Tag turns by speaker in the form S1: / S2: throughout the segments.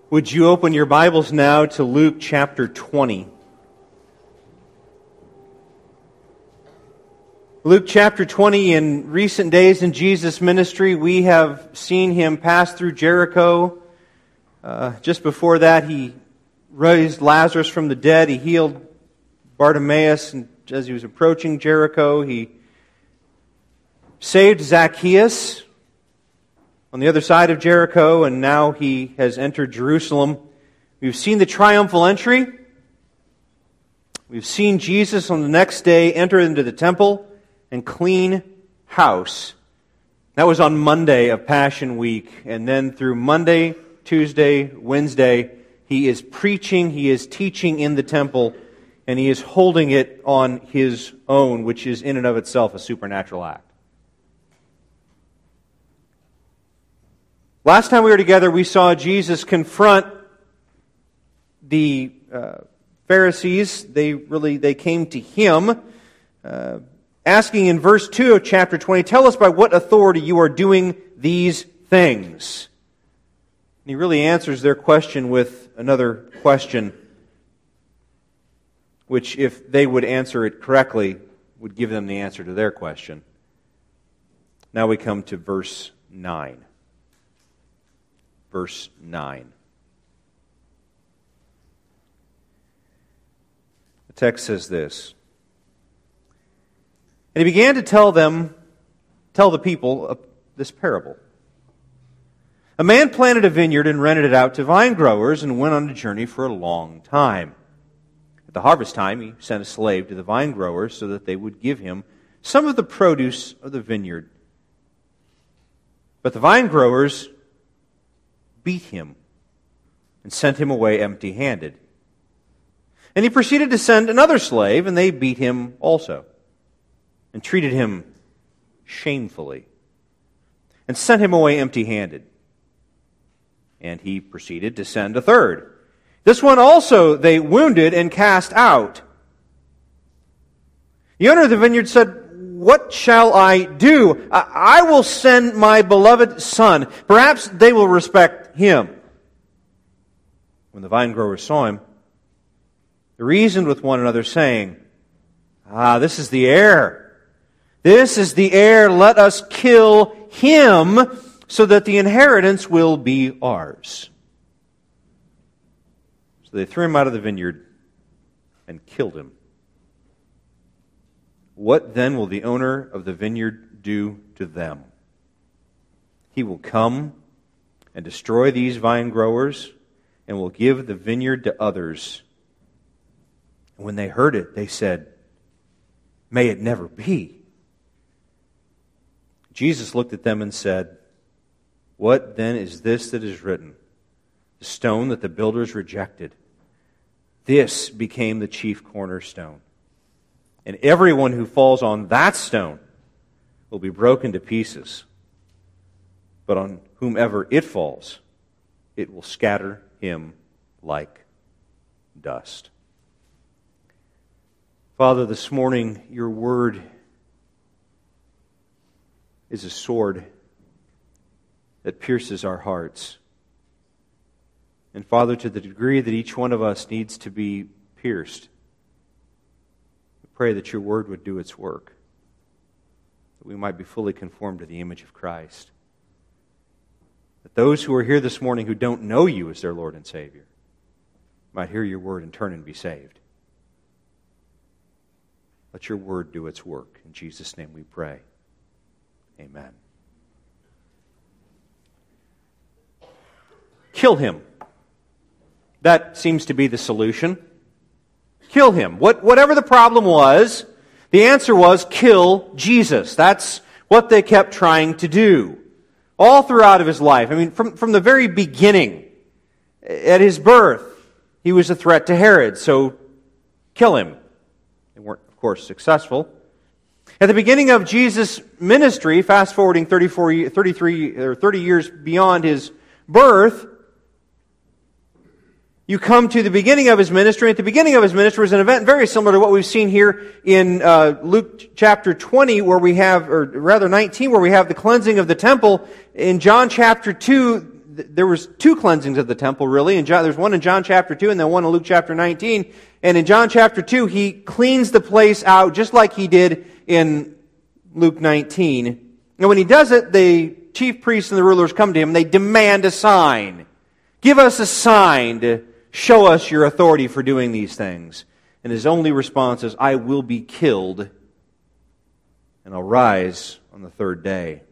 S1: Would you open your Bibles now to Luke chapter 20? Luke chapter 20, in recent days in Jesus' ministry, we have seen him pass through Jericho. Just before that, he raised Lazarus from the dead. He healed Bartimaeus, and as he was approaching Jericho, he saved Zacchaeus on the other side of Jericho, and now he has entered Jerusalem. We've seen the triumphal entry. We've seen Jesus on the next day enter into the temple and clean house. That was on Monday of Passion Week. And then through Monday, Tuesday, Wednesday, he is preaching, he is teaching in the temple, and he is holding it on his own, which is in and of itself a supernatural act. Last time we were together, we saw Jesus confront the Pharisees. They came to him, asking in verse 2 of chapter 20, "Tell us by what authority you are doing these things." And he really answers their question with another question, which, if they would answer it correctly, would give them the answer to their question. Now we come to verse 9. Verse 9. The text says this: "And he began to tell the people this parable. A man planted a vineyard and rented it out to vine growers and went on a journey for a long time. At the harvest time, he sent a slave to the vine growers so that they would give him some of the produce of the vineyard. But the vine growers beat him and sent him away empty-handed. And he proceeded to send another slave, and they beat him also, and treated him shamefully, and sent him away empty-handed. And he proceeded to send a third. This one also they wounded and cast out. The owner of the vineyard said, 'What shall I do? I will send my beloved son. Perhaps they will respect him.' When the vine growers saw him, they reasoned with one another, saying, 'This is the heir. This is the heir. Let us kill him, so that the inheritance will be ours.' So they threw him out of the vineyard and killed him. What then will the owner of the vineyard do to them? He will come and destroy these vine growers and will give the vineyard to others." And when they heard it, they said, "May it never be." Jesus looked at them and said, "What then is this that is written? The stone that the builders rejected. This became the chief cornerstone. And everyone who falls on that stone will be broken to pieces. But on whomever it falls, it will scatter him like dust." Father, this morning, your word is a sword that pierces our hearts. And Father, to the degree that each one of us needs to be pierced, pray that your word would do its work, that we might be fully conformed to the image of Christ. That those who are here this morning who don't know you as their Lord and Savior might hear your word and turn and be saved. Let your word do its work. In Jesus' name we pray. Amen. Kill him. That seems to be the solution. Kill him. Whatever the problem was, the answer was kill Jesus. That's what they kept trying to do all throughout of his life. I mean, from the very beginning, at his birth, he was a threat to Herod, so kill him. They weren't, of course, successful. At the beginning of Jesus' ministry, fast forwarding 30 years beyond his birth, you come to the beginning of his ministry. At the beginning of his ministry was an event very similar to what we've seen here in Luke chapter 20, where we have, or rather 19, where we have the cleansing of the temple. In John chapter 2, there was two cleansings of the temple, really. And there's one in John chapter 2 and then one in Luke chapter 19. And in John chapter 2, he cleans the place out just like he did in Luke 19. And when he does it, the chief priests and the rulers come to him and they demand a sign. Give us a sign to show us your authority for doing these things. And his only response is, I will be killed and I'll rise on the third day.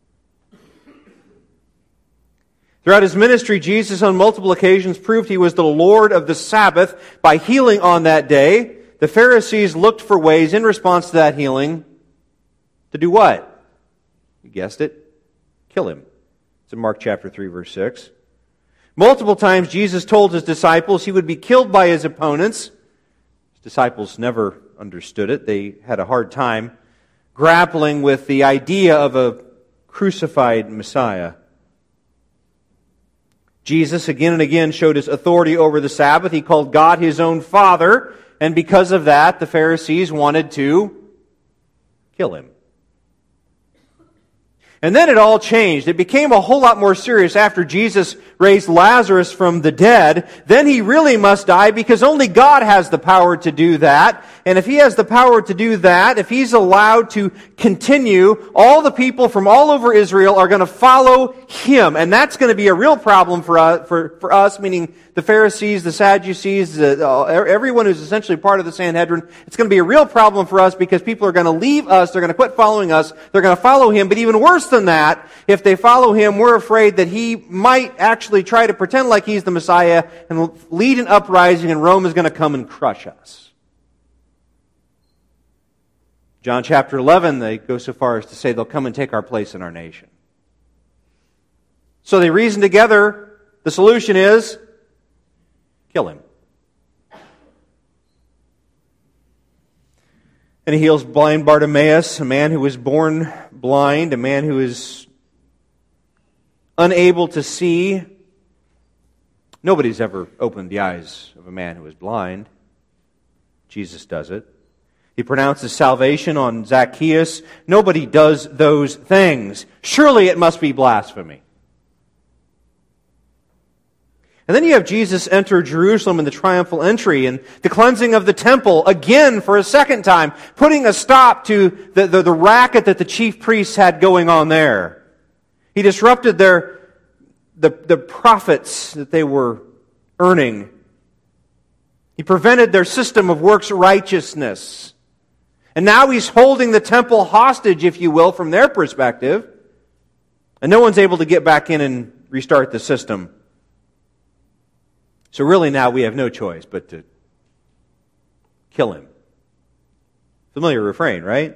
S1: Throughout his ministry, Jesus on multiple occasions proved he was the Lord of the Sabbath by healing on that day. The Pharisees looked for ways in response to that healing to do what? You guessed it. Kill him. It's in Mark chapter 3, verse 6. Multiple times Jesus told his disciples he would be killed by his opponents. His disciples never understood it. They had a hard time grappling with the idea of a crucified Messiah. Jesus again and again showed his authority over the Sabbath. He called God his own Father, and because of that, the Pharisees wanted to kill him. And then it all changed. It became a whole lot more serious after Jesus raised Lazarus from the dead. Then he really must die because only God has the power to do that. And if he has the power to do that, if he's allowed to continue, all the people from all over Israel are going to follow him. And that's going to be a real problem for us, meaning the Pharisees, the Sadducees, everyone who's essentially part of the Sanhedrin. It's going to be a real problem for us because people are going to leave us. They're going to quit following us. They're going to follow him. But even worse than that, if they follow him, we're afraid that he might actually try to pretend like he's the Messiah and lead an uprising, and Rome is going to come and crush us. John chapter 11, they go so far as to say they'll come and take our place in our nation. So they reason together. The solution is kill him. And he heals blind Bartimaeus, a man who was born blind, a man who is unable to see. Nobody's ever opened the eyes of a man who is blind. Jesus does it. He pronounces salvation on Zacchaeus. Nobody does those things. Surely it must be blasphemy. And then you have Jesus enter Jerusalem in the triumphal entry and the cleansing of the temple again for a second time, putting a stop to the racket that the chief priests had going on there. He disrupted the profits that they were earning. He prevented their system of works righteousness. And now he's holding the temple hostage, if you will, from their perspective. And no one's able to get back in and restart the system. So really now we have no choice but to kill him. Familiar refrain, right?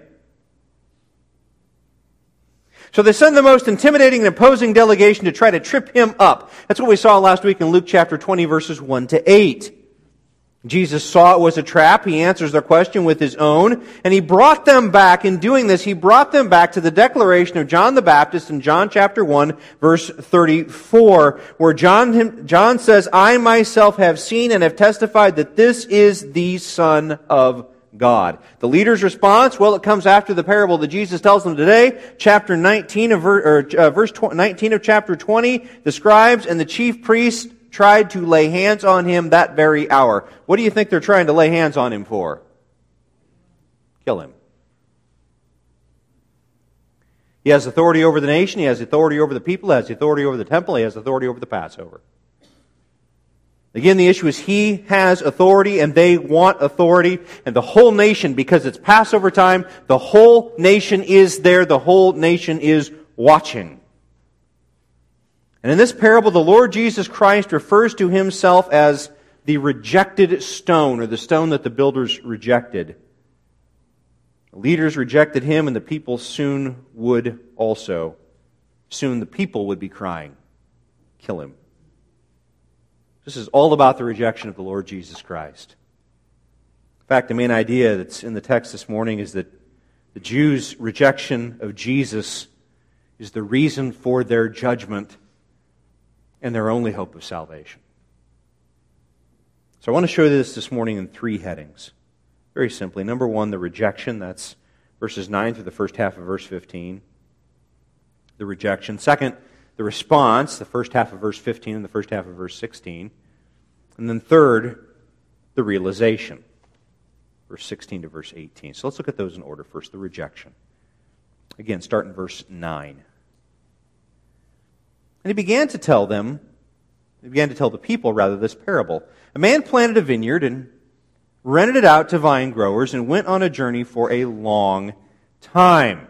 S1: So they send the most intimidating and imposing delegation to try to trip him up. That's what we saw last week in Luke chapter 20, verses 1 to 8. Jesus saw it was a trap. He answers their question with his own. And he brought them back, in doing this, he brought them back to the declaration of John the Baptist in John chapter 1, verse 34, where John says, I myself have seen and have testified that this is the Son of God. The leader's response, well, it comes after the parable that Jesus tells them today. Chapter 19 of verse 19 of chapter 20, the scribes and the chief priests tried to lay hands on him that very hour. What do you think they're trying to lay hands on him for? Kill him. He has authority over the nation. He has authority over the people. He has authority over the temple. He has authority over the Passover. Again, the issue is he has authority and they want authority. And the whole nation, because it's Passover time, the whole nation is there. The whole nation is watching. And in this parable, the Lord Jesus Christ refers to himself as the rejected stone, or the stone that the builders rejected. The leaders rejected him, and the people soon would also. Soon the people would be crying, kill him. This is all about the rejection of the Lord Jesus Christ. In fact, the main idea that's in the text this morning is that the Jews' rejection of Jesus is the reason for their judgment and their only hope of salvation. So I want to show you this morning in three headings. Very simply. Number one, the rejection. That's verses 9 through the first half of verse 15. The rejection. Second, the response, the first half of verse 15 and the first half of verse 16. And then third, the realization, verse 16 to verse 18. So let's look at those in order. First, the rejection. Again, start in verse 9. And he began to tell the people, this parable. A man planted a vineyard and rented it out to vine growers and went on a journey for a long time.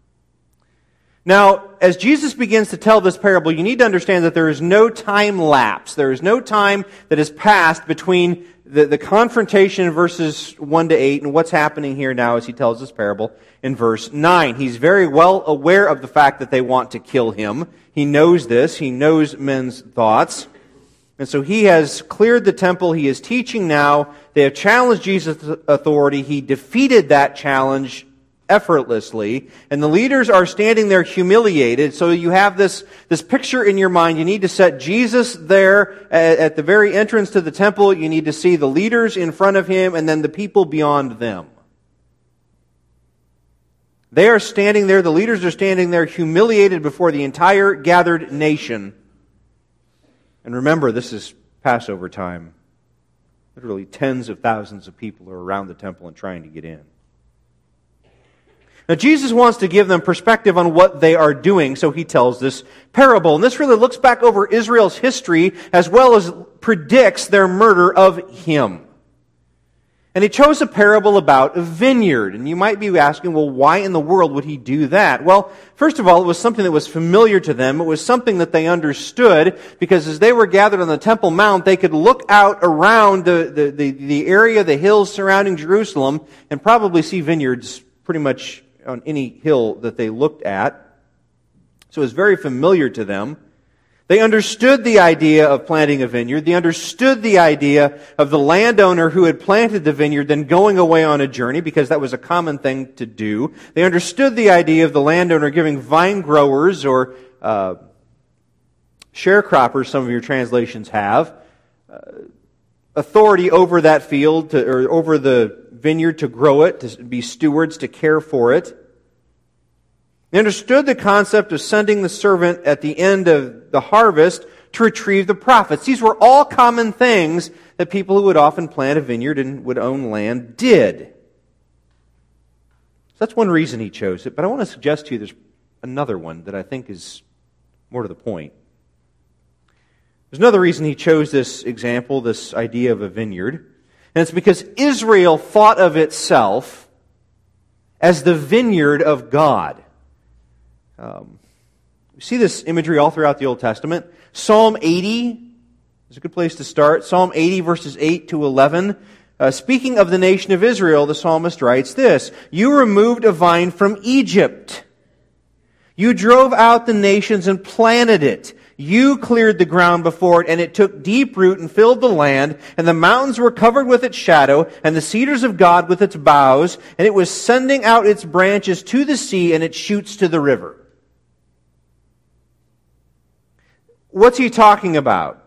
S1: Now, as Jesus begins to tell this parable, you need to understand that there is no time lapse. There is no time that has passed between the confrontation in verses 1 to 8 and what's happening here now as he tells this parable in verse 9. He's very well aware of the fact that they want to kill him. He knows this. He knows men's thoughts. And so he has cleared the temple. He is teaching now. They have challenged Jesus' authority. He defeated that challenge effortlessly. And the leaders are standing there humiliated. So you have this picture in your mind. You need to set Jesus there at the very entrance to the temple. You need to see the leaders in front of him and then the people beyond them. They are standing there. The leaders are standing there humiliated before the entire gathered nation. And remember, this is Passover time. Literally tens of thousands of people are around the temple and trying to get in. Now, Jesus wants to give them perspective on what they are doing, so he tells this parable. And this really looks back over Israel's history as well as predicts their murder of him. And he chose a parable about a vineyard. And you might be asking, well, why in the world would he do that? Well, first of all, it was something that was familiar to them. It was something that they understood, because as they were gathered on the Temple Mount, they could look out around the area, the hills surrounding Jerusalem, and probably see vineyards pretty much on any hill that they looked at. So it was very familiar to them. They understood the idea of planting a vineyard. They understood the idea of the landowner who had planted the vineyard then going away on a journey, because that was a common thing to do. They understood the idea of the landowner giving vine growers, or sharecroppers, some of your translations have, authority over that field, or over the vineyard, to grow it, to be stewards, to care for it. They understood the concept of sending the servant at the end of the harvest to retrieve the profits. These were all common things that people who would often plant a vineyard and would own land did. So that's one reason he chose it. But I want to suggest to you there's another one that I think is more to the point. There's another reason he chose this example, this idea of a vineyard. And it's because Israel thought of itself as the vineyard of God. We see this imagery all throughout the Old Testament. Psalm 80 is a good place to start. Psalm 80 verses 8 to 11. Speaking of the nation of Israel, the psalmist writes this: "You removed a vine from Egypt. You drove out the nations and planted it. You cleared the ground before it, and it took deep root and filled the land, and the mountains were covered with its shadow, and the cedars of God with its boughs, and it was sending out its branches to the sea and its shoots to the river." What's he talking about?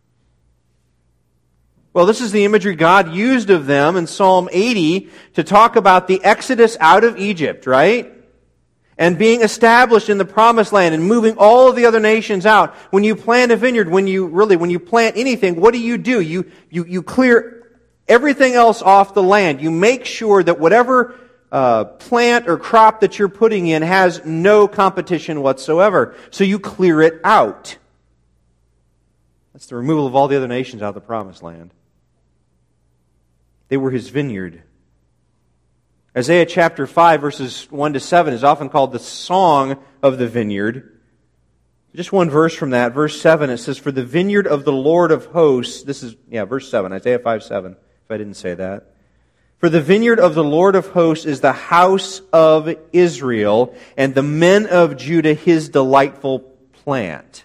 S1: Well, this is the imagery God used of them in Psalm 80 to talk about the exodus out of Egypt, right? And being established in the promised land and moving all of the other nations out. When you plant a vineyard, when you plant anything, what do? You clear everything else off the land. You make sure that whatever plant or crop that you're putting in has no competition whatsoever. So you clear it out. That's the removal of all the other nations out of the promised land. They were his vineyard. Isaiah chapter 5 verses 1 to 7 is often called the song of the vineyard. Just one verse from that, verse 7, it says, "For the vineyard of the Lord of hosts," this is, verse 7, Isaiah 5:7, if I didn't say that. "For the vineyard of the Lord of hosts is the house of Israel, and the men of Judah his delightful plant."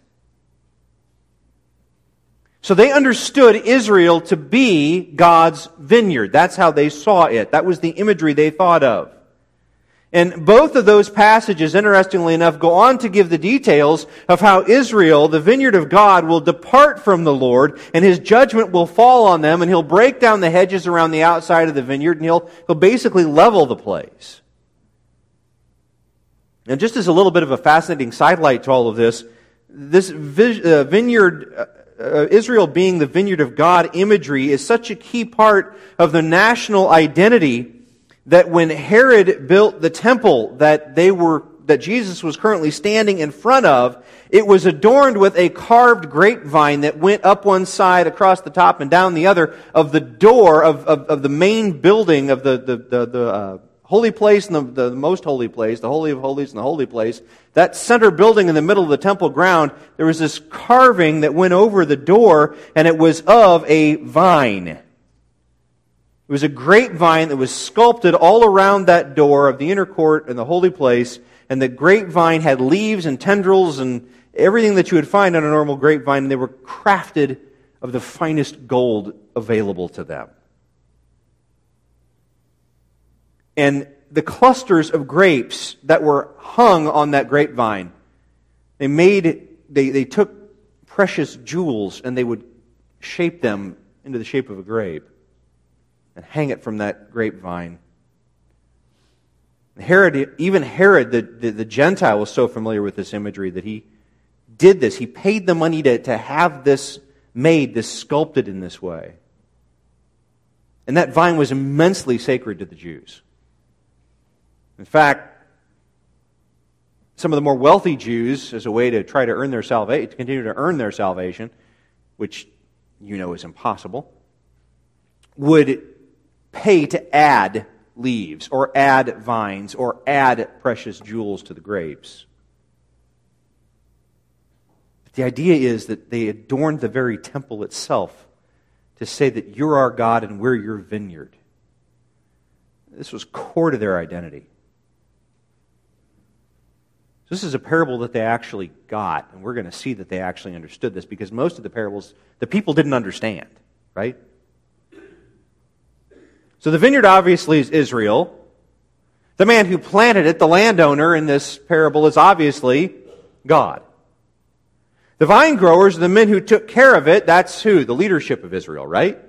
S1: So they understood Israel to be God's vineyard. That's how they saw it. That was the imagery they thought of. And both of those passages, interestingly enough, go on to give the details of how Israel, the vineyard of God, will depart from the Lord, and his judgment will fall on them, and he'll break down the hedges around the outside of the vineyard, and he'll basically level the place. And just as a little bit of a fascinating sidelight to all of this, this vineyard, Israel being the vineyard of God imagery is such a key part of the national identity that when Herod built the temple that Jesus was currently standing in front of, it was adorned with a carved grapevine that went up one side, across the top, and down the other of the door of the main building of the holy place and the most holy place, the Holy of Holies and the holy place. That center building in the middle of the temple ground, there was this carving that went over the door, and it was of a vine. It was a grapevine that was sculpted all around that door of the inner court and the holy place, and the grapevine had leaves and tendrils and everything that you would find on a normal grapevine, and they were crafted of the finest gold available to them. And the clusters of grapes that were hung on that grapevine, they took precious jewels and they would shape them into the shape of a grape and hang it from that grapevine. Even Herod, the Gentile, was so familiar with this imagery that he did this. He paid the money to have this made, this sculpted in this way. And that vine was immensely sacred to the Jews. In fact, some of the more wealthy Jews, as a way to try to earn their salvation, to continue to earn their salvation, which you know is impossible, would pay to add leaves or add vines or add precious jewels to the grapes. But the idea is that they adorned the very temple itself to say that you're our God and we're your vineyard. This was core to their identity. This is a parable that they actually got, and we're going to see that they actually understood this, because most of the parables, the people didn't understand, right? So the vineyard obviously is Israel. The man who planted it, the landowner in this parable, is obviously God. The vine growers, the men who took care of it, that's who? The leadership of Israel, right?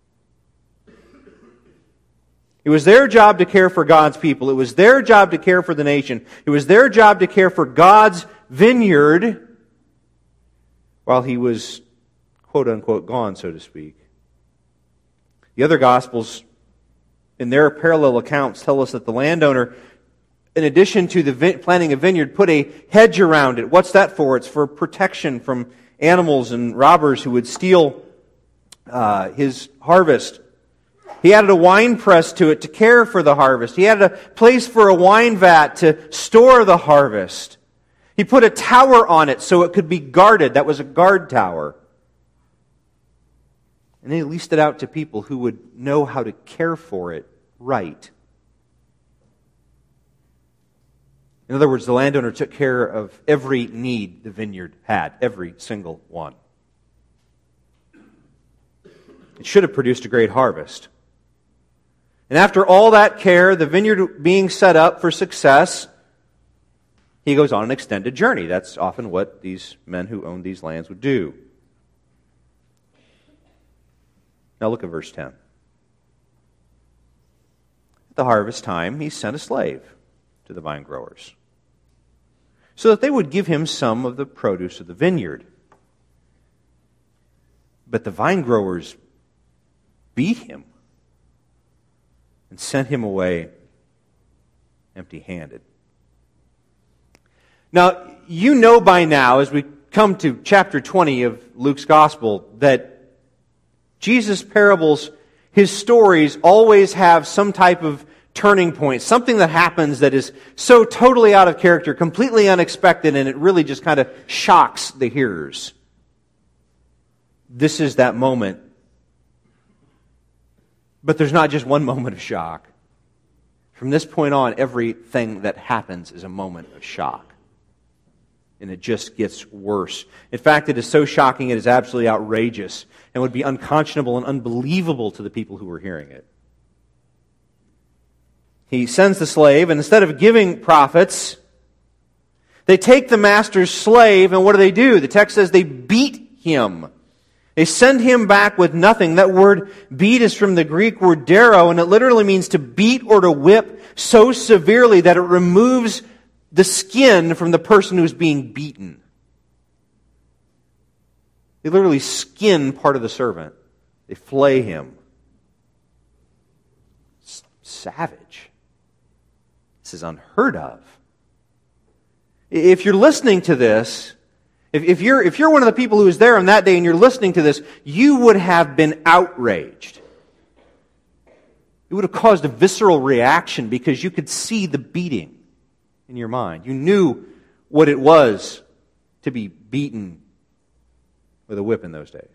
S1: It was their job to care for God's people. It was their job to care for the nation. It was their job to care for God's vineyard while he was, quote-unquote, gone, so to speak. The other Gospels, in their parallel accounts, tell us that the landowner, in addition to the planting a vineyard, put a hedge around it. What's that for? It's for protection from animals and robbers who would steal his harvest. He added a wine press to it to care for the harvest. He added a place for a wine vat to store the harvest. He put a tower on it so it could be guarded. That was a guard tower. And then he leased it out to people who would know how to care for it right. In other words, the landowner took care of every need the vineyard had, every single one. It should have produced a great harvest. And after all that care, the vineyard being set up for success, he goes on an extended journey. That's often what these men who owned these lands would do. Now look at verse 10. At the harvest time, he sent a slave to the vine growers, so that they would give him some of the produce of the vineyard. But the vine growers beat him and sent him away empty-handed. Now, you know by now, as we come to chapter 20 of Luke's Gospel, that Jesus' parables, his stories, always have some type of turning point, something that happens that is so totally out of character, completely unexpected, and it really just kind of shocks the hearers. This is that moment. But there's not just one moment of shock. From this point on, everything that happens is a moment of shock. And it just gets worse. In fact, it is so shocking, it is absolutely outrageous and would be unconscionable and unbelievable to the people who were hearing it. He sends the slave, and instead of giving profits, they take the master's slave, and what do? The text says they beat him. They send him back with nothing. That word beat is from the Greek word dero, and it literally means to beat or to whip so severely that it removes the skin from the person who's being beaten. They literally skin part of the servant. They flay him. It's savage. This is unheard of. If you're listening to this, if you're one of the people who was there on that day and you're listening to this, you would have been outraged. It would have caused a visceral reaction because you could see the beating in your mind. You knew what it was to be beaten with a whip in those days.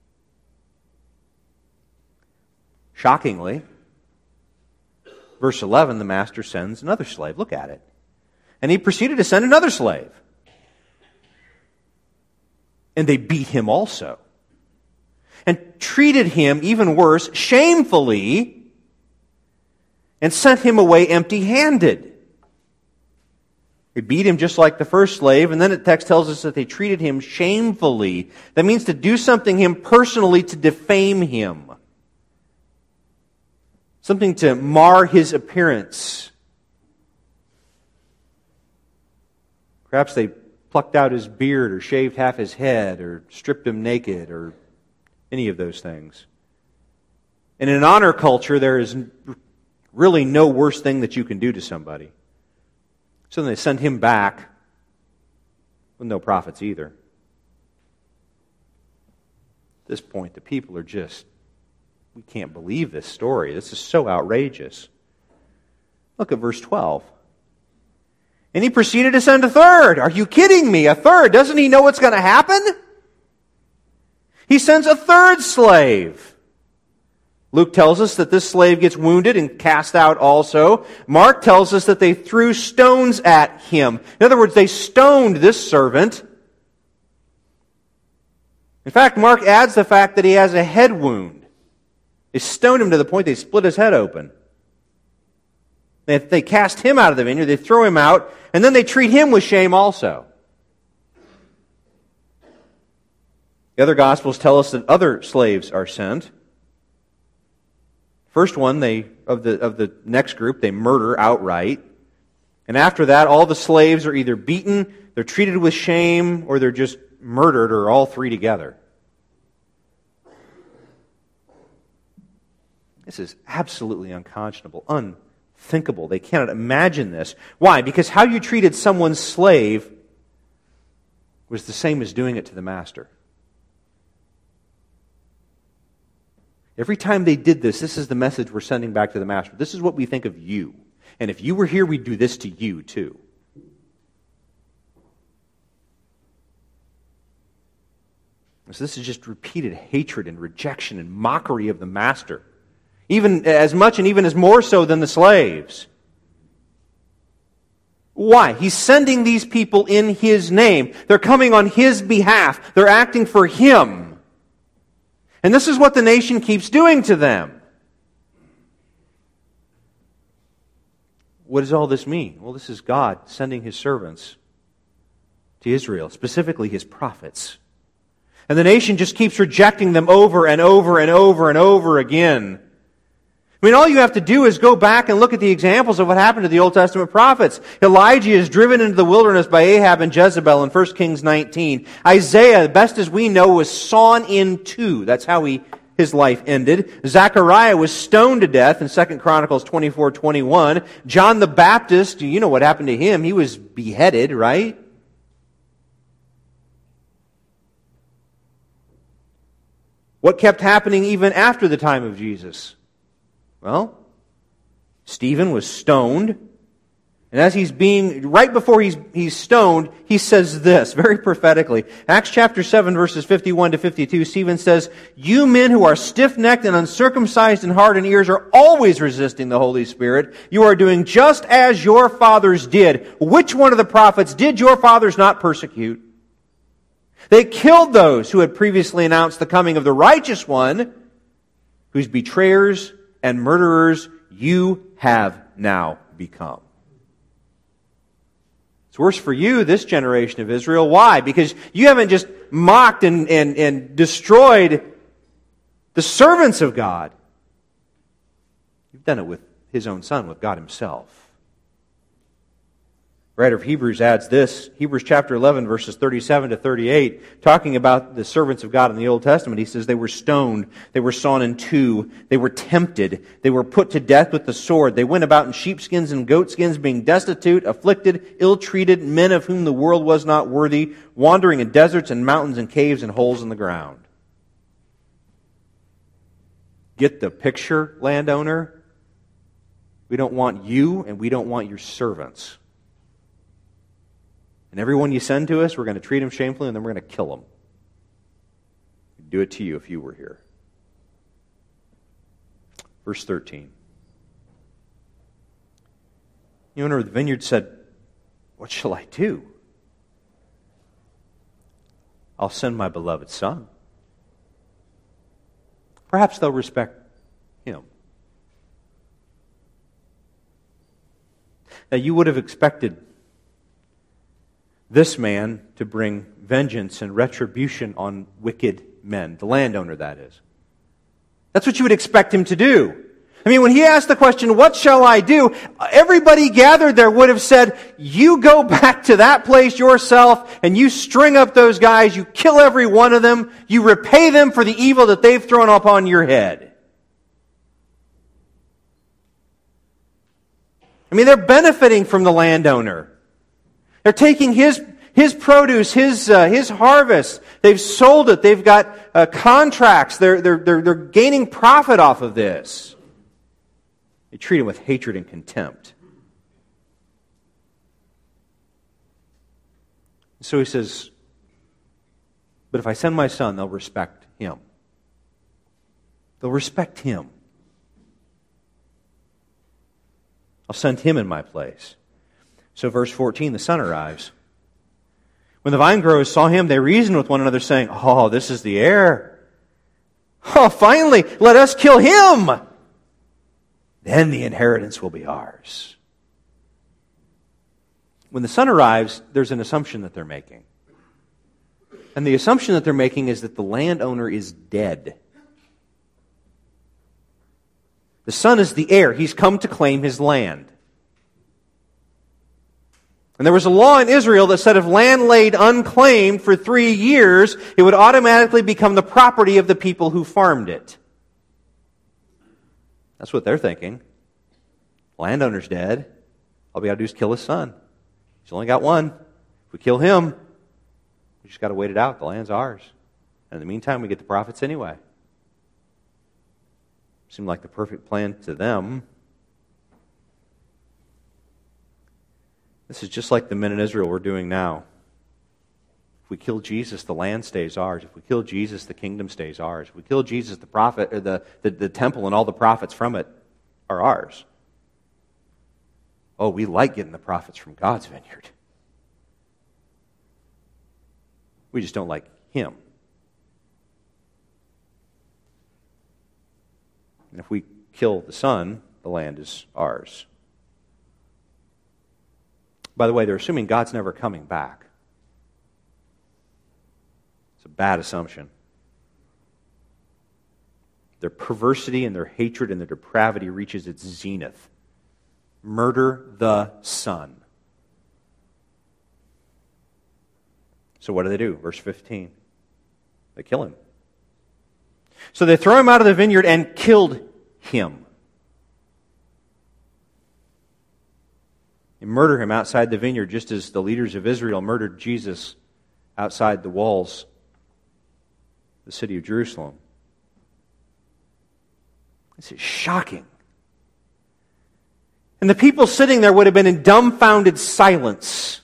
S1: Shockingly, verse 11, the master sends another slave. Look at it. And he proceeded to send another slave. And they beat him also. And treated him even worse, shamefully, and sent him away empty-handed. They beat him just like the first slave, and then the text tells us that they treated him shamefully. That means to do something him personally to defame him. Something to mar his appearance. Perhaps they plucked out his beard or shaved half his head or stripped him naked or any of those things. And in an honor culture, there is really no worse thing that you can do to somebody. So they send him back with no profits either. At this point, the people are just, we can't believe this story. This is so outrageous. Look at verse 12. And he proceeded to send a third. Are you kidding me? A third? Doesn't he know what's going to happen? He sends a third slave. Luke tells us that this slave gets wounded and cast out also. Mark tells us that they threw stones at him. In other words, they stoned this servant. In fact, Mark adds the fact that he has a head wound. They stoned him to the point they split his head open. They cast him out of the vineyard, they throw him out, and then they treat him with shame also. The other Gospels tell us that other slaves are sent. First one, of the next group, they murder outright. And after that, all the slaves are either beaten, they're treated with shame, or they're just murdered, or all three together. This is absolutely unconscionable, unthinkable. They cannot imagine this. Why? Because how you treated someone's slave was the same as doing it to the master. Every time they did this, this is the message we're sending back to the master. This is what we think of you. And if you were here, we'd do this to you too. So this is just repeated hatred and rejection and mockery of the master. Even as much and even as more so than the slaves. Why? He's sending these people in His name. They're coming on His behalf. They're acting for Him. And this is what the nation keeps doing to them. What does all this mean? Well, this is God sending His servants to Israel, specifically His prophets. And the nation just keeps rejecting them over and over and over and over again. I mean, all you have to do is go back and look at the examples of what happened to the Old Testament prophets. Elijah is driven into the wilderness by Ahab and Jezebel in 1 Kings 19. Isaiah, best as we know, was sawn in two. That's how his life ended. Zechariah was stoned to death in 2 Chronicles 24:21. John the Baptist, you know what happened to him. He was beheaded, right? What kept happening even after the time of Jesus? Well, Stephen was stoned. And as right before he's stoned, he says this, very prophetically. Acts chapter 7, verses 51 to 52, Stephen says, "You men who are stiff-necked and uncircumcised in heart and ears are always resisting the Holy Spirit. You are doing just as your fathers did. Which one of the prophets did your fathers not persecute? They killed those who had previously announced the coming of the righteous one, whose betrayers and murderers you have now become." It's worse for you, this generation of Israel. Why? Because you haven't just mocked and destroyed the servants of God. You've done it with His own Son, with God Himself. The writer of Hebrews adds this, Hebrews chapter 11, verses 37 to 38, talking about the servants of God in the Old Testament. He says, they were stoned, they were sawn in two, they were tempted, they were put to death with the sword. They went about in sheepskins and goatskins, being destitute, afflicted, ill-treated, men of whom the world was not worthy, wandering in deserts and mountains and caves and holes in the ground. Get the picture, landowner? We don't want you, and we don't want your servants. And everyone you send to us, we're going to treat them shamefully, and then we're going to kill them. We'd do it to you if you were here. Verse 13. The owner of the vineyard said, what shall I do? I'll send my beloved son. Perhaps they'll respect him. Now, you would have expected this man to bring vengeance and retribution on wicked men. The landowner, that is. That's what you would expect him to do. I mean, when he asked the question, what shall I do? Everybody gathered there would have said, you go back to that place yourself and you string up those guys, you kill every one of them, you repay them for the evil that they've thrown upon your head. I mean, they're benefiting from the landowner. They're taking his produce, his harvest. They've sold it. They've got contracts. They're gaining profit off of this. They treat him with hatred and contempt. So he says, but if I send my son, they'll respect him. They'll respect him. I'll send him in my place. So verse 14, the son arrives. When the vine growers saw him, they reasoned with one another, saying, oh, this is the heir. Oh, finally, let us kill him. Then the inheritance will be ours. When the son arrives, there's an assumption that they're making. And the assumption that they're making is that the landowner is dead. The son is the heir. He's come to claim his land. And there was a law in Israel that said if land laid unclaimed for 3 years, it would automatically become the property of the people who farmed it. That's what they're thinking. Landowner's dead. All we got to do is kill his son. He's only got one. If we kill him, we just got to wait it out. The land's ours. And in the meantime, we get the profits anyway. Seemed like the perfect plan to them. This is just like the men in Israel were doing now. If we kill Jesus, the land stays ours. If we kill Jesus, the kingdom stays ours. If we kill Jesus, the prophet, or the temple and all the profits from it are ours. Oh, we like getting the profits from God's vineyard. We just don't like him. And if we kill the son, the land is ours. By the way, they're assuming God's never coming back. It's a bad assumption. Their perversity and their hatred and their depravity reaches its zenith. Murder the son. So what do? Verse 15. They kill him. So they throw him out of the vineyard and killed him. They murder him outside the vineyard, just as the leaders of Israel murdered Jesus outside the walls of the city of Jerusalem. This is shocking. And the people sitting there would have been in dumbfounded silence.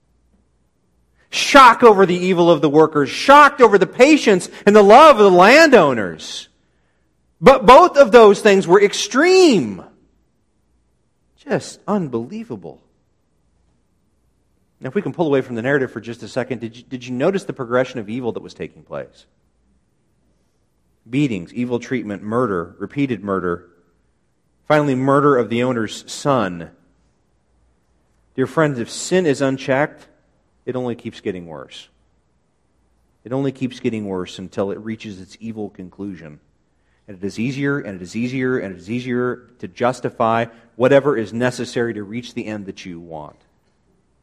S1: Shock over the evil of the workers, shocked over the patience and the love of the landowners. But both of those things were extreme. Just unbelievable. Now, if we can pull away from the narrative for just a second, did you notice the progression of evil that was taking place? Beatings, evil treatment, murder, repeated murder, finally murder of the owner's son. Dear friends, if sin is unchecked, it only keeps getting worse. It only keeps getting worse until it reaches its evil conclusion. And it is easier, and it is easier, and it is easier to justify whatever is necessary to reach the end that you want.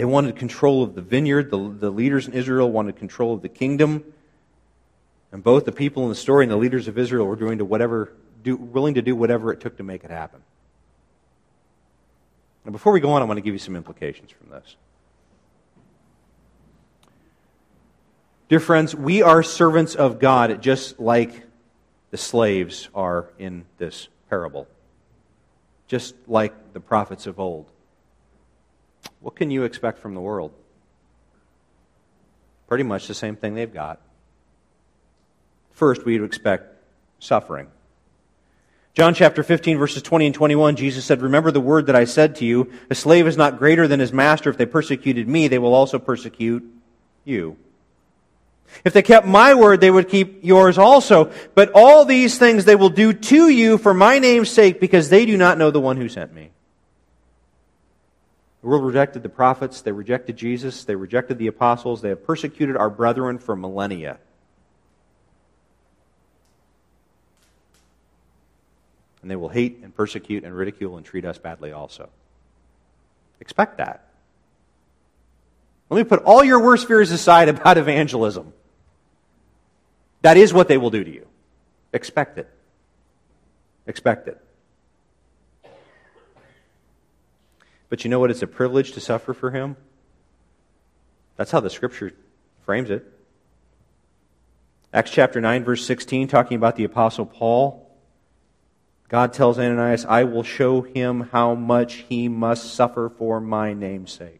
S1: They wanted control of the vineyard. The leaders in Israel wanted control of the kingdom. And both the people in the story and the leaders of Israel were willing to do whatever it took to make it happen. Now, before we go on, I want to give you some implications from this. Dear friends, we are servants of God just like the slaves are in this parable. Just like the prophets of old. What can you expect from the world? Pretty much the same thing they've got. First, we would expect suffering. John chapter 15, verses 20 and 21, Jesus said, "Remember the word that I said to you, a slave is not greater than his master. If they persecuted me, they will also persecute you. If they kept my word, they would keep yours also. But all these things they will do to you for my name's sake, because they do not know the one who sent me." The world rejected the prophets. They rejected Jesus. They rejected the apostles. They have persecuted our brethren for millennia. And they will hate and persecute and ridicule and treat us badly also. Expect that. Let me put all your worst fears aside about evangelism. That is what they will do to you. Expect it. Expect it. But you know what? It's a privilege to suffer for Him. That's how the Scripture frames it. Acts chapter 9, verse 16, talking about the Apostle Paul. God tells Ananias, "I will show him how much he must suffer for my name's sake."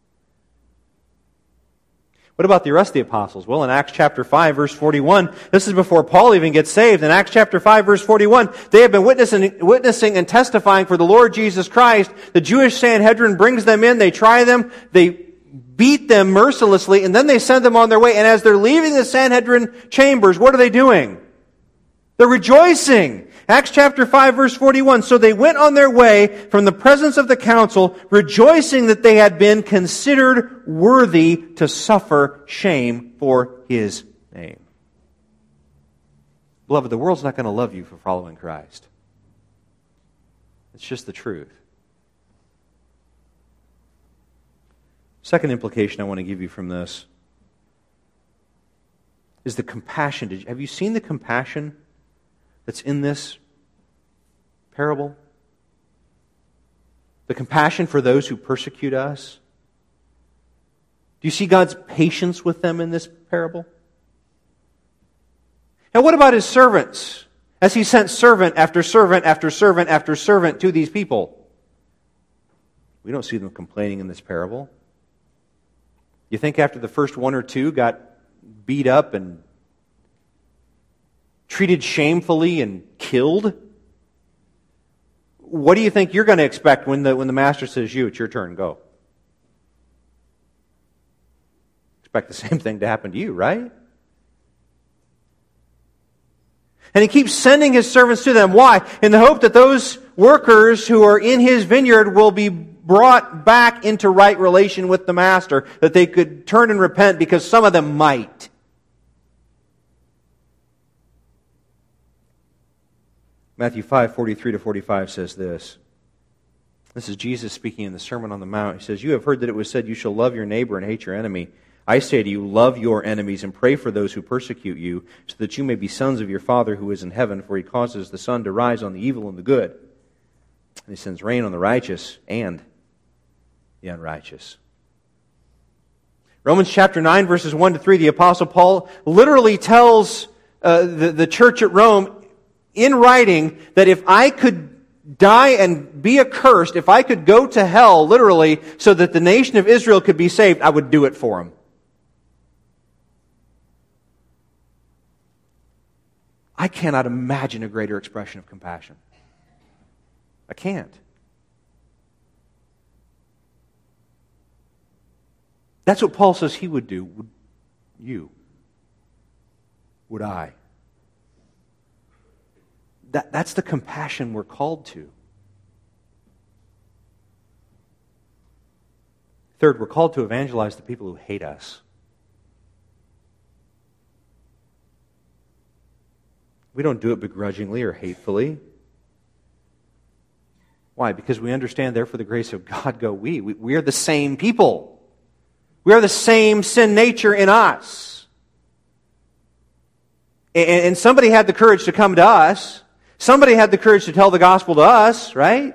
S1: What about the rest of the apostles? Well, in Acts chapter 5, verse 41, this is before Paul even gets saved. In Acts chapter 5, verse 41, they have been witnessing and testifying for the Lord Jesus Christ. The Jewish Sanhedrin brings them in, they try them, they beat them mercilessly, and then they send them on their way. And as they're leaving the Sanhedrin chambers, what are they doing? They're rejoicing. Acts chapter 5, verse 41. "So they went on their way from the presence of the council, rejoicing that they had been considered worthy to suffer shame for His name." Beloved, the world's not going to love you for following Christ. It's just the truth. Second implication I want to give you from this is the compassion. Have you seen the compassion that's in this parable? The compassion for those who persecute us. Do you see God's patience with them in this parable? And what about His servants? As He sent servant after servant after servant after servant to these people. We don't see them complaining in this parable. You think after the first one or two got beat up and treated shamefully and killed, what do you think you're going to expect when the master says, "It's your turn, go"? Expect the same thing to happen to you, right? And He keeps sending His servants to them. Why? In the hope that those workers who are in His vineyard will be brought back into right relation with the master, that they could turn and repent, because some of them might. Matthew 5:43-45 says this. This is Jesus speaking in the Sermon on the Mount. He says, "You have heard that it was said, 'You shall love your neighbor and hate your enemy.' I say to you, love your enemies and pray for those who persecute you, so that you may be sons of your Father who is in heaven, for He causes the sun to rise on the evil and the good, and He sends rain on the righteous and the unrighteous." Romans chapter 9, verses 1-3, the Apostle Paul literally tells the church at Rome, in writing, that if I could die and be accursed, if I could go to hell, literally, so that the nation of Israel could be saved, I would do it for him. I cannot imagine a greater expression of compassion. I can't. That's what Paul says he would do. Would you? Would I? That's the compassion we're called to. Third, we're called to evangelize the people who hate us. We don't do it begrudgingly or hatefully. Why? Because we understand, therefore, the grace of God go we. We are the same people. We are the same sin nature in us. And somebody had the courage to come to us. Somebody had the courage to tell the gospel to us, right?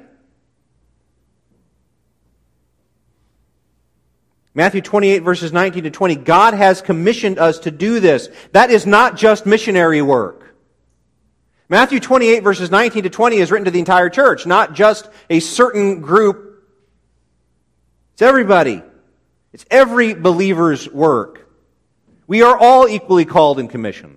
S1: Matthew 28 verses 19 to 20, God has commissioned us to do this. That is not just missionary work. Matthew 28 verses 19 to 20 is written to the entire church, not just a certain group. It's everybody. It's every believer's work. We are all equally called and commissioned.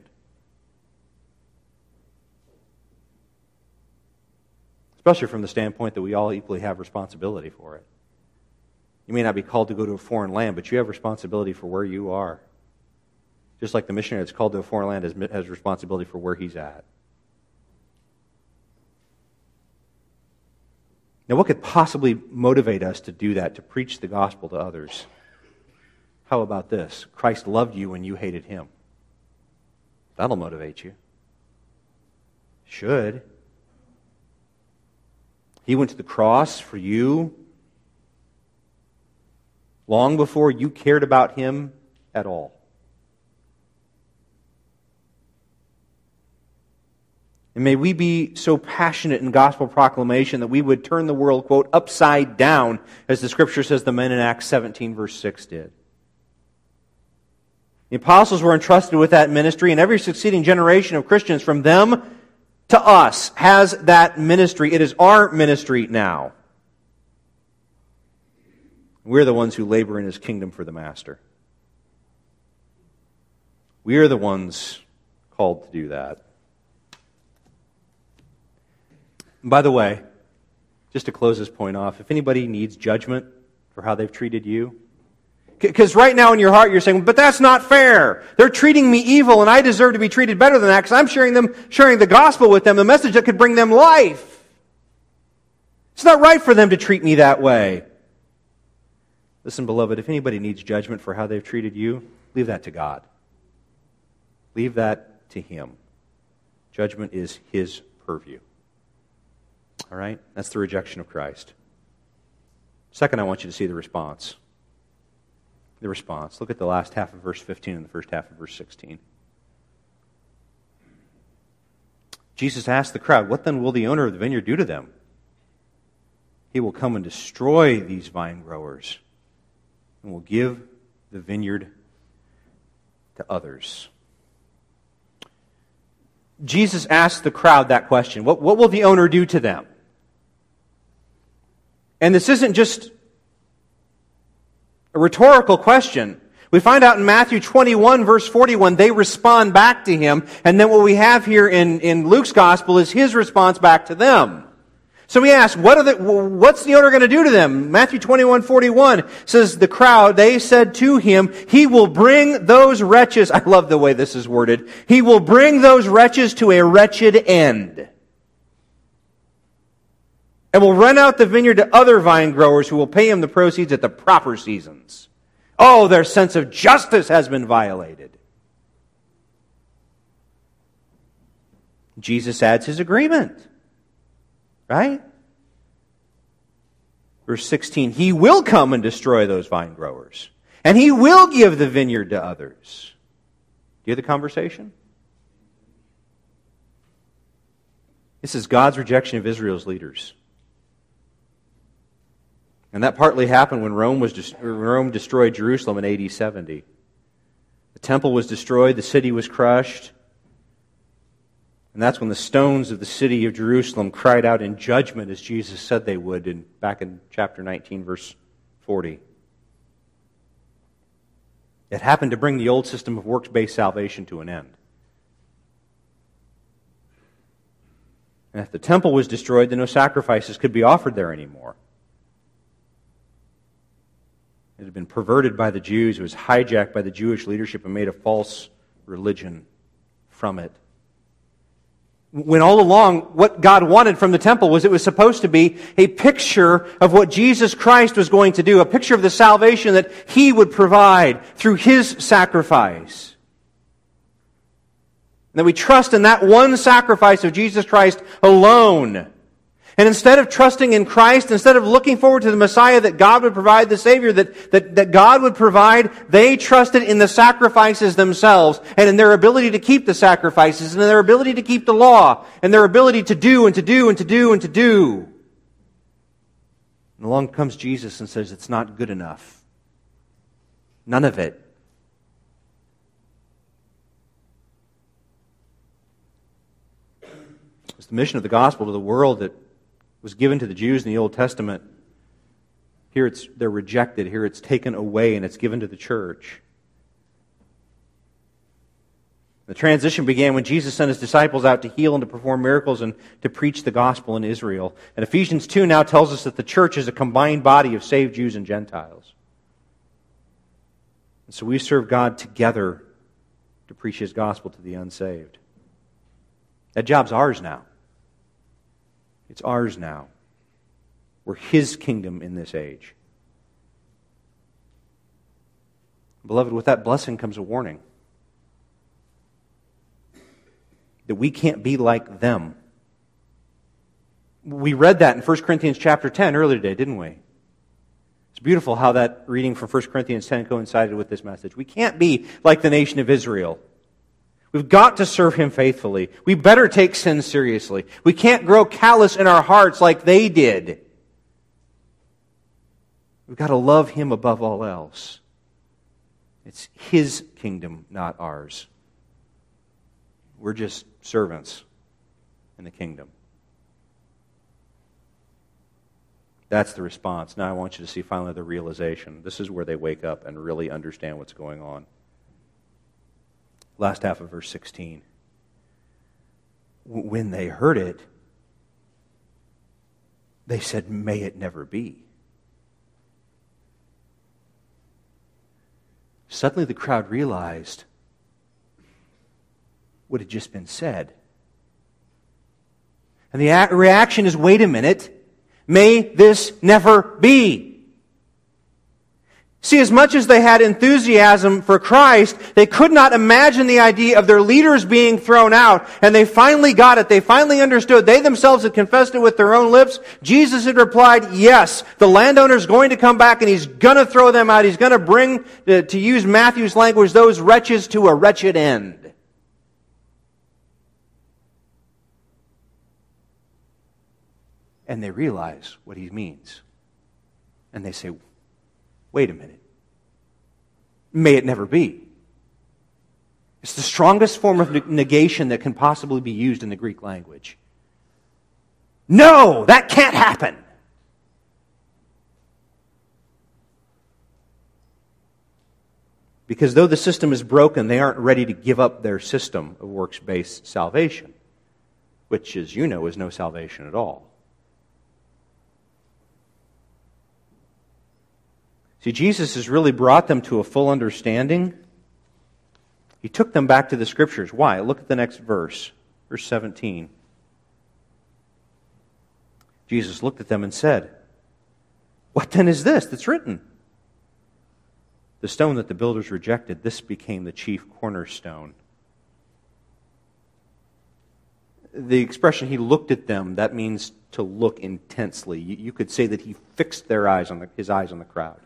S1: Especially from the standpoint that we all equally have responsibility for it. You may not be called to go to a foreign land, but you have responsibility for where you are. Just like the missionary that's called to a foreign land has responsibility for where he's at. Now, what could possibly motivate us to do that, to preach the gospel to others? How about this? Christ loved you when you hated Him. That'll motivate you. Should. He went to the cross for you long before you cared about Him at all. And may we be so passionate in gospel proclamation that we would turn the world, quote, upside down, as the Scripture says the men in Acts 17 verse 6 did. The apostles were entrusted with that ministry, and every succeeding generation of Christians from them to us has that ministry. It is our ministry now. We're the ones who labor in His kingdom for the Master. We are the ones called to do that. And by the way, just to close this point off, if anybody needs judgment for how they've treated you, because right now in your heart you're saying, but that's not fair. They're treating me evil and I deserve to be treated better than that because I'm sharing the gospel with them, the message that could bring them life. It's not right for them to treat me that way. Listen, beloved, if anybody needs judgment for how they've treated you, leave that to God. Leave that to Him. Judgment is His purview. All right? That's the rejection of Christ. Second, I want you to see the response. The response. Look at the last half of verse 15 and the first half of verse 16. Jesus asked the crowd, "What then will the owner of the vineyard do to them? He will come and destroy these vine growers and will give the vineyard to others." Jesus asked the crowd that question. What will the owner do to them? And this isn't just a rhetorical question. We find out in Matthew 21, verse 41, they respond back to Him. And then what we have here in Luke's gospel is His response back to them. So we ask, what's the owner going to do to them? Matthew 21, 41 says, the crowd, they said to Him, He will bring those wretches, I love the way this is worded, He will bring those wretches to a wretched end, and will rent out the vineyard to other vine growers who will pay Him the proceeds at the proper seasons. Oh, their sense of justice has been violated. Jesus adds His agreement. Right? Verse 16, He will come and destroy those vine growers, and He will give the vineyard to others. Do you hear the conversation? This is God's rejection of Israel's leaders. And that partly happened when Rome destroyed Jerusalem in AD 70. The temple was destroyed, the city was crushed. And that's when the stones of the city of Jerusalem cried out in judgment, as Jesus said they would back in chapter 19, verse 40. It happened to bring the old system of works-based salvation to an end. And if the temple was destroyed, then no sacrifices could be offered there anymore. It had been perverted by the Jews. It was hijacked by the Jewish leadership and made a false religion from it. When all along, what God wanted from the temple was it was supposed to be a picture of what Jesus Christ was going to do, a picture of the salvation that He would provide through His sacrifice. And that we trust in that one sacrifice of Jesus Christ alone. And instead of trusting in Christ, instead of looking forward to the Messiah that God would provide, the Savior that God would provide, they trusted in the sacrifices themselves and in their ability to keep the sacrifices and in their ability to keep the law and their ability to do and to do and to do and to do. And along comes Jesus and says, it's not good enough. None of it. It's the mission of the gospel to the world that was given to the Jews in the Old Testament. Here they're rejected. Here it's taken away and it's given to the church. The transition began when Jesus sent His disciples out to heal and to perform miracles and to preach the gospel in Israel. And Ephesians 2 now tells us that the church is a combined body of saved Jews and Gentiles. And so we serve God together to preach His gospel to the unsaved. That job's ours now. It's ours now. We're His kingdom in this age. Beloved, with that blessing comes a warning. That we can't be like them. We read that in 1 Corinthians chapter 10 earlier today, didn't we? It's beautiful how that reading from 1 Corinthians 10 coincided with this message. We can't be like the nation of Israel. We've got to serve Him faithfully. We better take sin seriously. We can't grow callous in our hearts like they did. We've got to love Him above all else. It's His kingdom, not ours. We're just servants in the kingdom. That's the response. Now I want you to see finally the realization. This is where they wake up and really understand what's going on. Last half of verse 16. When they heard it, they said, "May it never be." Suddenly the crowd realized what had just been said. And the reaction is, wait a minute, may this never be. See, as much as they had enthusiasm for Christ, they could not imagine the idea of their leaders being thrown out. And they finally got it. They finally understood. They themselves had confessed it with their own lips. Jesus had replied, yes, the landowner's going to come back and He's going to throw them out. He's going to bring, to use Matthew's language, those wretches to a wretched end. And they realize what He means. And they say, wait a minute. May it never be. It's the strongest form of negation that can possibly be used in the Greek language. No, that can't happen. Because though the system is broken, they aren't ready to give up their system of works-based salvation, which, as you know, is no salvation at all. See, Jesus has really brought them to a full understanding. He took them back to the Scriptures. Why? Look at the next verse, verse 17. Jesus looked at them and said, "What then is this that's written? The stone that the builders rejected, this became the chief cornerstone." The expression, He looked at them, that means to look intensely. You could say that He fixed His eyes on the crowd.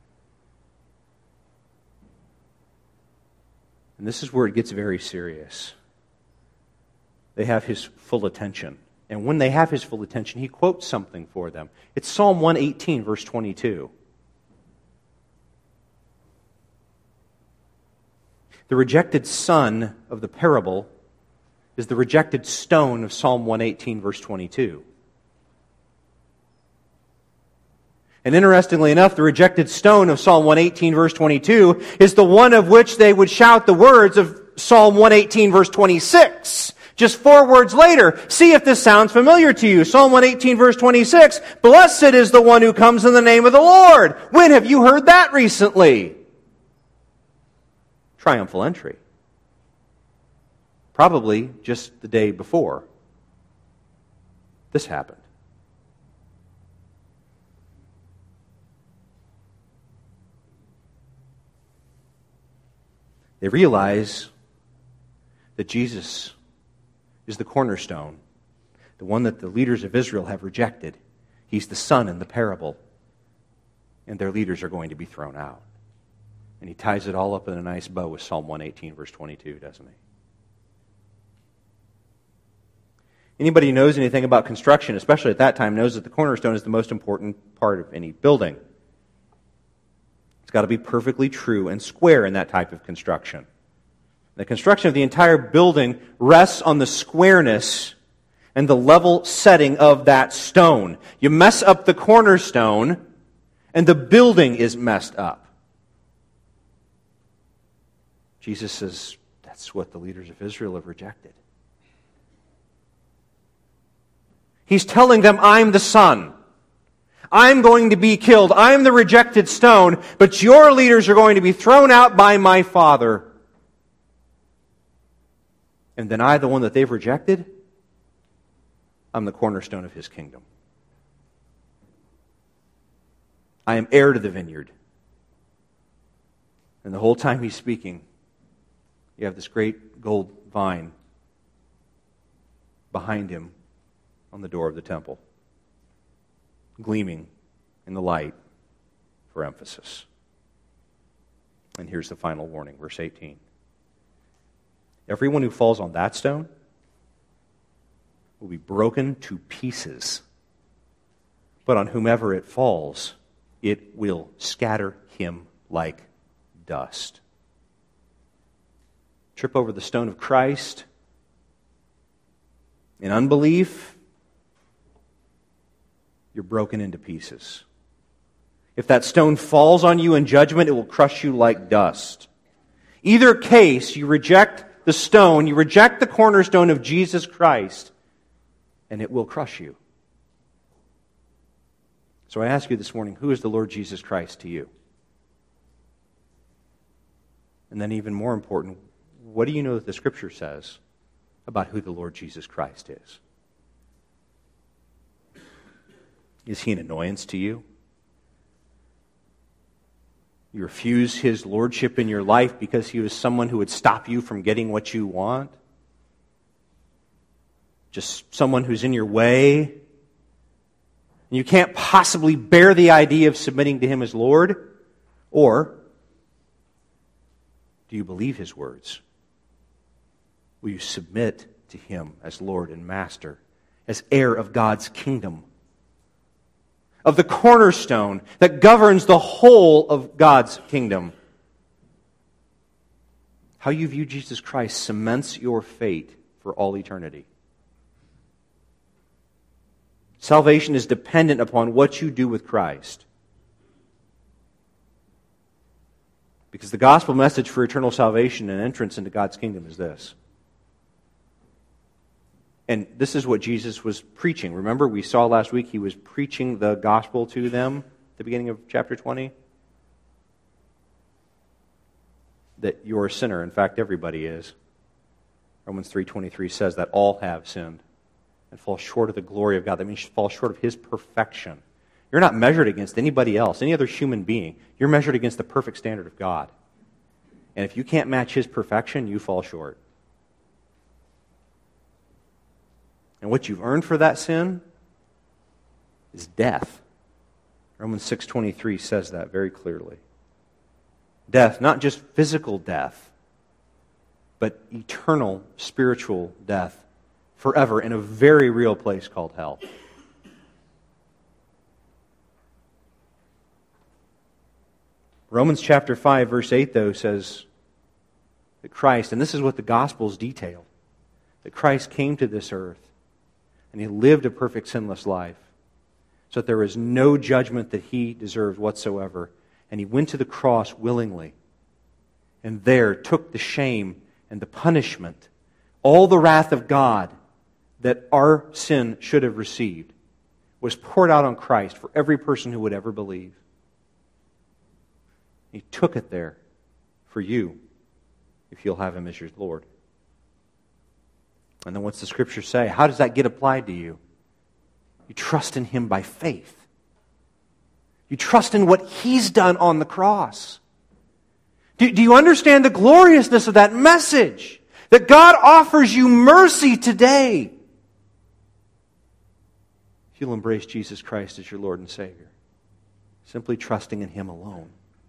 S1: And this is where it gets very serious. They have His full attention. And when they have His full attention, He quotes something for them. It's Psalm 118, verse 22. The rejected son of the parable is the rejected stone of Psalm 118, verse 22. And interestingly enough, the rejected stone of Psalm 118, verse 22, is the one of which they would shout the words of Psalm 118, verse 26. Just 4 words later. See if this sounds familiar to you. Psalm 118, verse 26. Blessed is the one who comes in the name of the Lord. When have you heard that recently? Triumphal entry. Probably just the day before this happened. They realize that Jesus is the cornerstone, the one that the leaders of Israel have rejected. He's the son in the parable. And their leaders are going to be thrown out. And he ties it all up in a nice bow with Psalm 118, verse 22, doesn't he? Anybody who knows anything about construction, especially at that time, knows that the cornerstone is the most important part of any building. It's got to be perfectly true and square in that type of construction. The construction of the entire building rests on the squareness and the level setting of that stone. You mess up the cornerstone, and the building is messed up. Jesus says that's what the leaders of Israel have rejected. He's telling them, I'm the Son. I'm going to be killed. I'm the rejected stone, but your leaders are going to be thrown out by my Father. And then I, the one that they've rejected, I'm the cornerstone of His kingdom. I am heir to the vineyard. And the whole time He's speaking, you have this great gold vine behind Him on the door of the temple, gleaming in the light for emphasis. And here's the final warning, verse 18. Everyone who falls on that stone will be broken to pieces, but on whomever it falls, it will scatter him like dust. Trip over the stone of Christ in unbelief, you're broken into pieces. If that stone falls on you in judgment, it will crush you like dust. Either case, you reject the stone, you reject the cornerstone of Jesus Christ, and it will crush you. So I ask you this morning, who is the Lord Jesus Christ to you? And then even more important, what do you know that the Scripture says about who the Lord Jesus Christ is? Is He an annoyance to you? You refuse His lordship in your life because He was someone who would stop you from getting what you want? Just someone who's in your way? And you can't possibly bear the idea of submitting to Him as Lord? Or do you believe His words? Will you submit to Him as Lord and Master, as heir of God's kingdom, of the cornerstone that governs the whole of God's kingdom? How you view Jesus Christ cements your fate for all eternity. Salvation is dependent upon what you do with Christ. Because the gospel message for eternal salvation and entrance into God's kingdom is this. And this is what Jesus was preaching. Remember, we saw last week He was preaching the gospel to them at the beginning of chapter 20. That you're a sinner. In fact, everybody is. Romans 3:23 says that all have sinned and fall short of the glory of God. That means you fall short of His perfection. You're not measured against anybody else, any other human being. You're measured against the perfect standard of God. And if you can't match His perfection, you fall short. And what you've earned for that sin is death. Romans 6:23 says that very clearly. Death, not just physical death, but eternal spiritual death forever in a very real place called hell. Romans chapter 5, verse 8, though, says that Christ, and this is what the Gospels detail, that Christ came to this earth and He lived a perfect sinless life so that there was no judgment that He deserved whatsoever. And He went to the cross willingly and there took the shame and the punishment, all the wrath of God that our sin should have received was poured out on Christ for every person who would ever believe. He took it there for you if you'll have Him as your Lord. And then what's the Scripture say? How does that get applied to you? You trust in Him by faith. You trust in what He's done on the cross. Do you understand the gloriousness of that message? That God offers you mercy today. if you'll embrace Jesus Christ as your Lord and Savior, simply trusting in Him alone.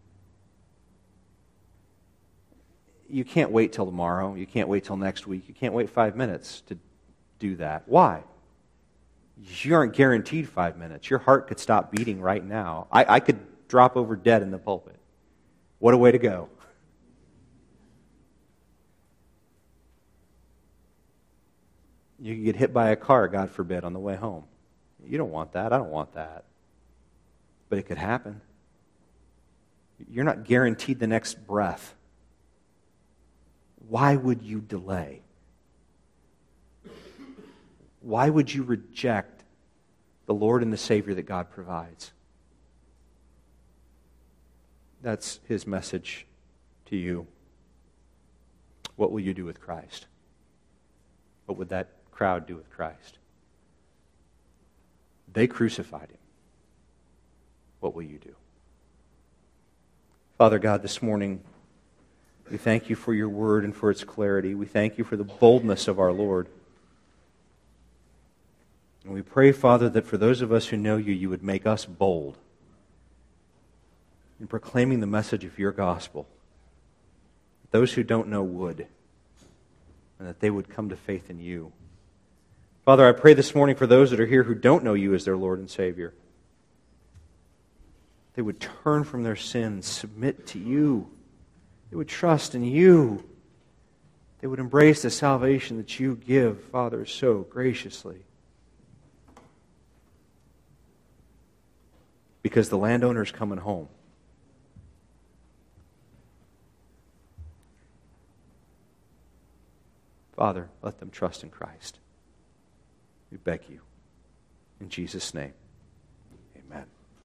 S1: You can't wait till tomorrow. You can't wait till next week. You can't wait 5 minutes to do that. Why? You aren't guaranteed 5 minutes. Your heart could stop beating right now. I could drop over dead in the pulpit. What a way to go. You could get hit by a car, God forbid, on the way home. You don't want that. I don't want that. But it could happen. You're not guaranteed the next breath. Why would you delay? Why would you reject the Lord and the Savior that God provides? That's His message to you. What will you do with Christ? What would that crowd do with Christ? They crucified Him. What will you do? Father God, this morning, we thank You for Your word and for its clarity. We thank You for the boldness of our Lord. And we pray, Father, that for those of us who know You, You would make us bold in proclaiming the message of Your gospel. Those who don't know would, and that they would come to faith in You. Father, I pray this morning for those that are here who don't know You as their Lord and Savior. They would turn from their sins, submit to You. They would trust in You. They would embrace the salvation that You give, Father, so graciously. Because the landowner's coming home. Father, let them trust in Christ. We beg You. In Jesus' name.